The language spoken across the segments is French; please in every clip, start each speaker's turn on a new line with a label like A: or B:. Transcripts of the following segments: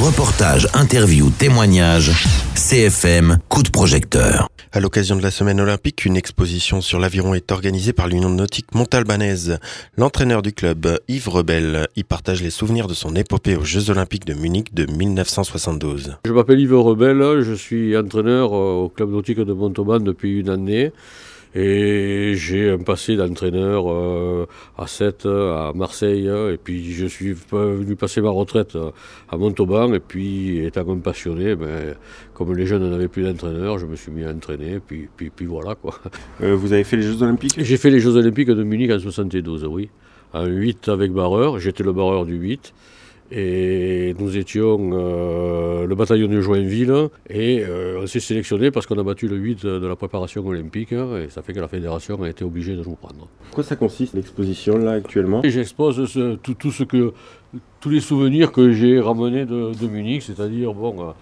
A: Reportages, interviews, témoignages, CFM, coup de projecteur.
B: À l'occasion de la semaine olympique, une exposition sur l'aviron est organisée par l'Union nautique montalbanaise. L'entraîneur du club, Yves Rebel, y partage les souvenirs de son épopée aux Jeux olympiques de Munich de 1972.
C: Je m'appelle Yves Rebel, je suis entraîneur au club nautique de Montauban depuis une année. Et j'ai un passé d'entraîneur à Sète, à Marseille, et puis je suis venu passer ma retraite à Montauban, et puis étant un passionné, comme les jeunes n'avaient plus d'entraîneur, je me suis mis à entraîner, puis voilà quoi.
D: Vous avez fait les Jeux Olympiques ?
C: J'ai fait les Jeux Olympiques de Munich en 72, oui. En 8 avec barreur, j'étais le barreur du 8. Et nous étions le bataillon de Joinville et on s'est sélectionné parce qu'on a battu le 8 de la préparation olympique et ça fait que la fédération a été obligée de nous prendre.
D: Quoi ça consiste l'exposition là actuellement ?
C: Et j'expose tous les souvenirs que j'ai ramenés de Munich, c'est-à-dire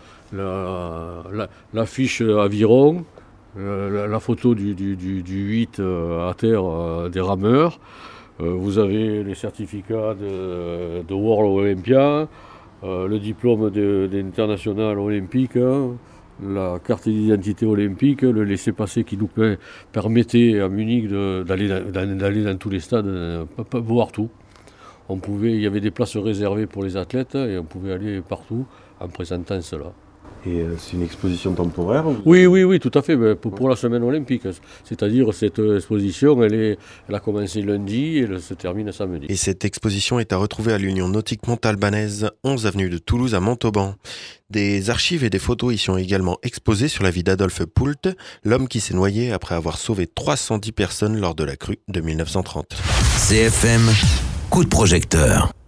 C: la fiche aviron, la photo du 8 à terre des rameurs. Vous avez les certificats de World Olympia, le diplôme d'international olympique, la carte d'identité olympique, le laissez-passer qui nous permettait à Munich d'aller dans tous les stades, voir tout. Il y avait des places réservées pour les athlètes et on pouvait aller partout en présentant cela.
D: Et c'est une exposition temporaire ?
C: Oui, tout à fait, pour la semaine olympique. C'est-à-dire cette exposition, elle a commencé lundi et elle se termine samedi.
B: Et cette exposition est à retrouver à l'Union nautique montalbanaise, 11 avenue de Toulouse à Montauban. Des archives et des photos y sont également exposées sur la vie d'Adolphe Poult, l'homme qui s'est noyé après avoir sauvé 310 personnes lors de la crue de 1930.
A: CFM, coup de projecteur.